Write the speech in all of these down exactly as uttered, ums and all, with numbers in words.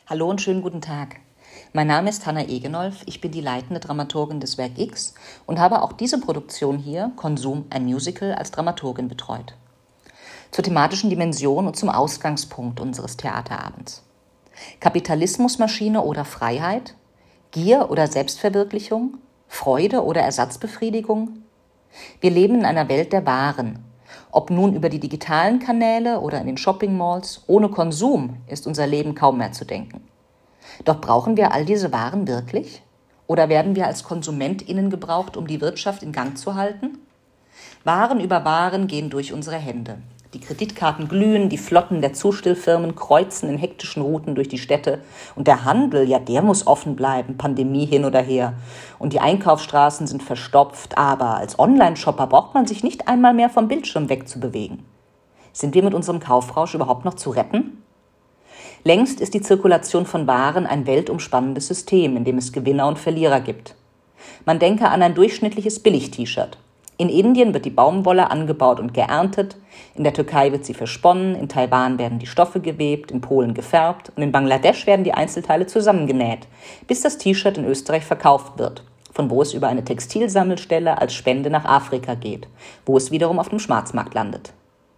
Hallo und schönen guten Tag. Mein Name ist Hanna Egenolf, ich bin die leitende Dramaturgin des Werk X und habe auch diese Produktion hier, Konsum, ein Musical, als Dramaturgin betreut. Zur thematischen Dimension und zum Ausgangspunkt unseres Theaterabends. Kapitalismusmaschine oder Freiheit? Gier oder Selbstverwirklichung? Freude oder Ersatzbefriedigung? Wir leben in einer Welt der Waren. Ob nun über die digitalen Kanäle oder in den Shopping-Malls, ohne Konsum ist unser Leben kaum mehr zu denken. Doch brauchen wir all diese Waren wirklich? Oder werden wir als KonsumentInnen gebraucht, um die Wirtschaft in Gang zu halten? Waren über Waren gehen durch unsere Hände. Die Kreditkarten glühen, die Flotten der Zustellfirmen kreuzen in hektischen Routen durch die Städte. Und der Handel, ja, der muss offen bleiben, Pandemie hin oder her. Und die Einkaufsstraßen sind verstopft, aber als Online-Shopper braucht man sich nicht einmal mehr vom Bildschirm wegzubewegen. Sind wir mit unserem Kaufrausch überhaupt noch zu retten? Längst ist die Zirkulation von Waren ein weltumspannendes System, in dem es Gewinner und Verlierer gibt. Man denke an ein durchschnittliches Billig-T-Shirt. In Indien wird die Baumwolle angebaut und geerntet, in der Türkei wird sie versponnen, in Taiwan werden die Stoffe gewebt, in Polen gefärbt und in Bangladesch werden die Einzelteile zusammengenäht, bis das T-Shirt in Österreich verkauft wird, von wo es über eine Textilsammelstelle als Spende nach Afrika geht, wo es wiederum auf dem Schwarzmarkt landet.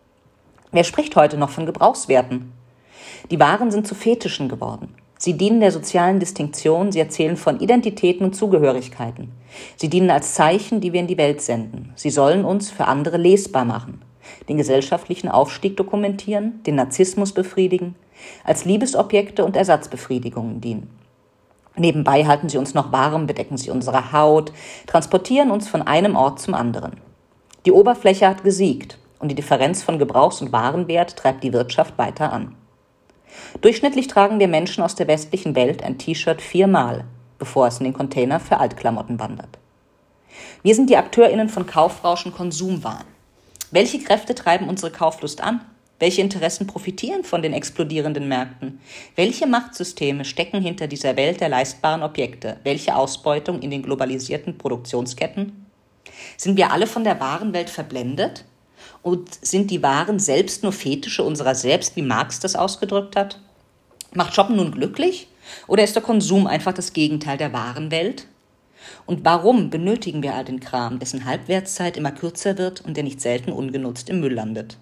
Wer spricht heute noch von Gebrauchswerten? Die Waren sind zu Fetischen geworden. Sie dienen der sozialen Distinktion, sie erzählen von Identitäten und Zugehörigkeiten. Sie dienen als Zeichen, die wir in die Welt senden. Sie sollen uns für andere lesbar machen, den gesellschaftlichen Aufstieg dokumentieren, den Narzissmus befriedigen, als Liebesobjekte und Ersatzbefriedigungen dienen. Nebenbei halten sie uns noch warm, bedecken sie unsere Haut, transportieren uns von einem Ort zum anderen. Die Oberfläche hat gesiegt und die Differenz von Gebrauchs- und Warenwert treibt die Wirtschaft weiter an. Durchschnittlich tragen wir Menschen aus der westlichen Welt ein T-Shirt viermal, bevor es in den Container für Altklamotten wandert. Wir sind die AkteurInnen von Kaufrausch und Konsumwahn. Welche Kräfte treiben unsere Kauflust an? Welche Interessen profitieren von den explodierenden Märkten? Welche Machtsysteme stecken hinter dieser Welt der leistbaren Objekte? Welche Ausbeutung in den globalisierten Produktionsketten? Sind wir alle von der Warenwelt verblendet? Und sind die Waren selbst nur Fetische unserer selbst, wie Marx das ausgedrückt hat? Macht Shoppen nun glücklich? Oder ist der Konsum einfach das Gegenteil der Warenwelt? Und warum benötigen wir all den Kram, dessen Halbwertszeit immer kürzer wird und der nicht selten ungenutzt im Müll landet?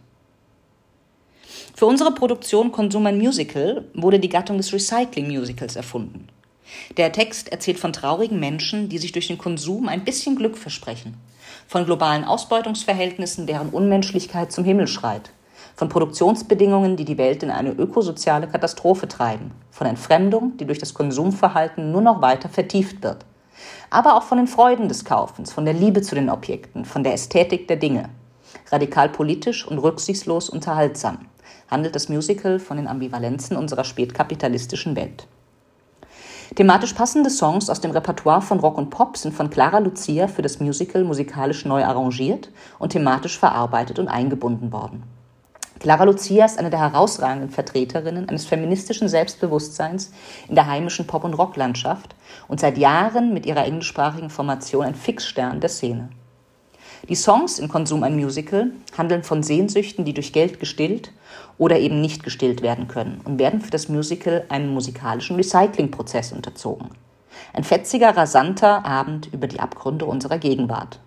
Für unsere Produktion Konsum ein Musical wurde die Gattung des Recycling-Musicals erfunden. Der Text erzählt von traurigen Menschen, die sich durch den Konsum ein bisschen Glück versprechen. Von globalen Ausbeutungsverhältnissen, deren Unmenschlichkeit zum Himmel schreit. Von Produktionsbedingungen, die die Welt in eine ökosoziale Katastrophe treiben. Von Entfremdung, die durch das Konsumverhalten nur noch weiter vertieft wird. Aber auch von den Freuden des Kaufens, von der Liebe zu den Objekten, von der Ästhetik der Dinge. Radikal politisch und rücksichtslos unterhaltsam handelt das Musical von den Ambivalenzen unserer spätkapitalistischen Welt. Thematisch passende Songs aus dem Repertoire von Rock und Pop sind von Clara Lucia für das Musical musikalisch neu arrangiert und thematisch verarbeitet und eingebunden worden. Clara Lucia ist eine der herausragenden Vertreterinnen eines feministischen Selbstbewusstseins in der heimischen Pop- und Rocklandschaft und seit Jahren mit ihrer englischsprachigen Formation ein Fixstern der Szene. Die Songs in Konsum ein Musical handeln von Sehnsüchten, die durch Geld gestillt oder eben nicht gestillt werden können und werden für das Musical einem musikalischen Recyclingprozess unterzogen. Ein fetziger, rasanter Abend über die Abgründe unserer Gegenwart.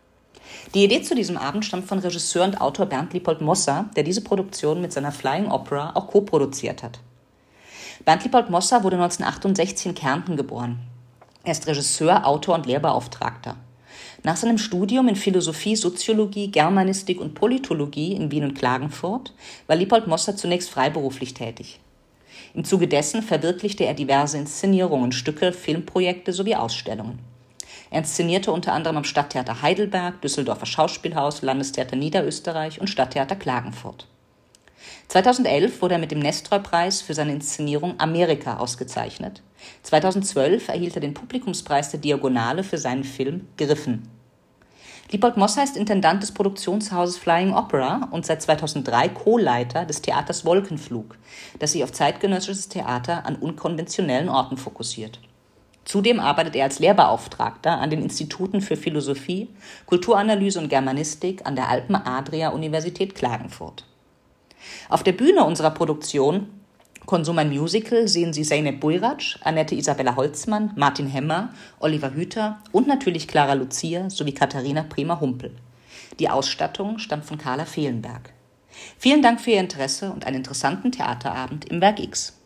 Die Idee zu diesem Abend stammt von Regisseur und Autor Bernd Liepold-Mosser, der diese Produktion mit seiner Flying Opera auch co-produziert hat. Bernd Liepold-Mosser wurde neunzehnhundertachtundsechzig in Kärnten geboren. Er ist Regisseur, Autor und Lehrbeauftragter. Nach seinem Studium in Philosophie, Soziologie, Germanistik und Politologie in Wien und Klagenfurt war Liepold-Mosser zunächst freiberuflich tätig. Im Zuge dessen verwirklichte er diverse Inszenierungen, Stücke, Filmprojekte sowie Ausstellungen. Er inszenierte unter anderem am Stadttheater Heidelberg, Düsseldorfer Schauspielhaus, Landestheater Niederösterreich und Stadttheater Klagenfurt. zweitausendelf wurde er mit dem Nestroy-Preis für seine Inszenierung Amerika ausgezeichnet. zweitausendzwölf erhielt er den Publikumspreis der Diagonale für seinen Film Griffen. Liepold-Mosser ist Intendant des Produktionshauses Flying Opera und seit zweitausenddrei Co-Leiter des Theaters Wolkenflug, das sich auf zeitgenössisches Theater an unkonventionellen Orten fokussiert. Zudem arbeitet er als Lehrbeauftragter an den Instituten für Philosophie, Kulturanalyse und Germanistik an der Alpen-Adria-Universität Klagenfurt. Auf der Bühne unserer Produktion Konsum ein Musical sehen Sie Zeynep Buyrac, Annette Isabella Holzmann, Martin Hemmer, Oliver Hüther und natürlich Clara Lucia sowie Katharina Bremer-Humpel. Die Ausstattung stammt von Carla Fehlenberg. Vielen Dank für Ihr Interesse und einen interessanten Theaterabend im Werk X.